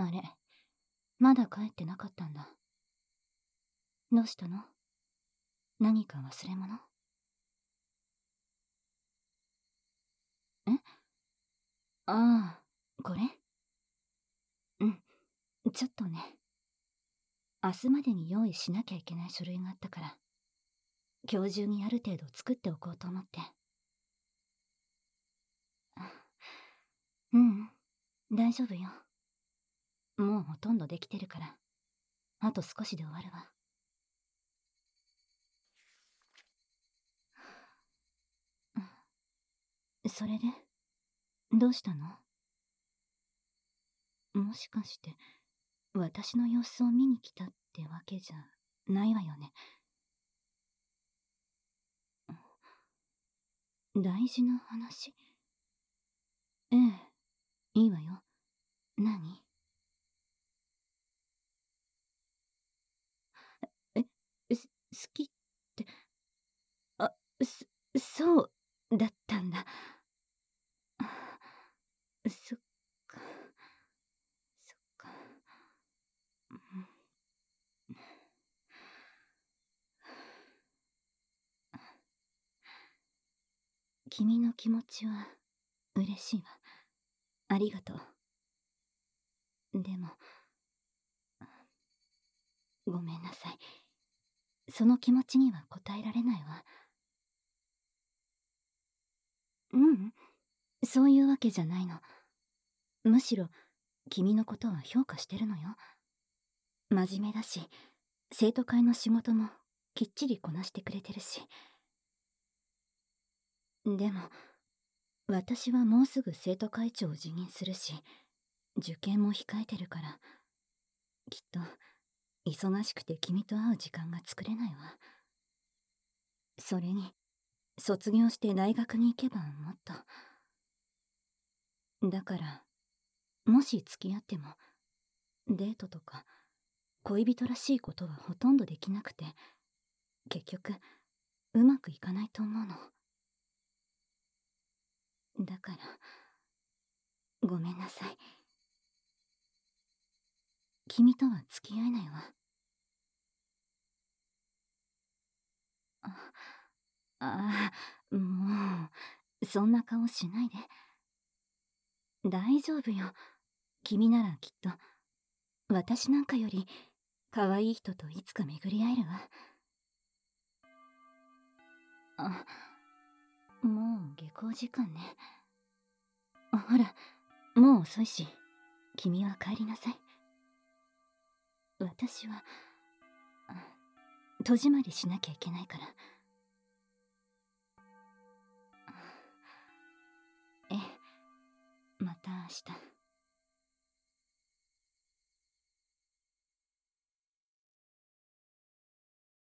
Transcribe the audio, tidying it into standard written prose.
あれ、まだ帰ってなかったんだ。どうしたの？何か忘れ物？え？ああ、これ？うん、ちょっとね。明日までに用意しなきゃいけない書類があったから、今日中にある程度作っておこうと思って。うん、大丈夫よ。もうほとんどできてるから、あと少しで終わるわ。それで、どうしたの？もしかして、私の様子を見に来たってわけじゃないわよね。大事な話？ええ、いいわよ。何？え、好きって、あ、そうだったんだ。そっか、そっか。うん、君の気持ちは嬉しいわ。ありがとう。でも、ごめんなさい。その気持ちには応えられないわ。うん、そういうわけじゃないの。むしろ、君のことは評価してるのよ。真面目だし、生徒会の仕事もきっちりこなしてくれてるし。でも、私はもうすぐ生徒会長を辞任するし、受験も控えてるから、きっと、忙しくて君と会う時間が作れないわ。それに、卒業して大学に行けばもっと。だから、もし付き合っても、デートとか、恋人らしいことはほとんどできなくて、結局、うまくいかないと思うの。だから、ごめんなさい。君とは付き合えないわ。あ、ああ、もう、そんな顔しないで。大丈夫よ。君ならきっと、私なんかより、可愛い人といつか巡り会えるわ。あ、もう下校時間ね。ほら、もう遅いし、君は帰りなさい。私は、戸締まりしなきゃいけないから。ええ、また明日。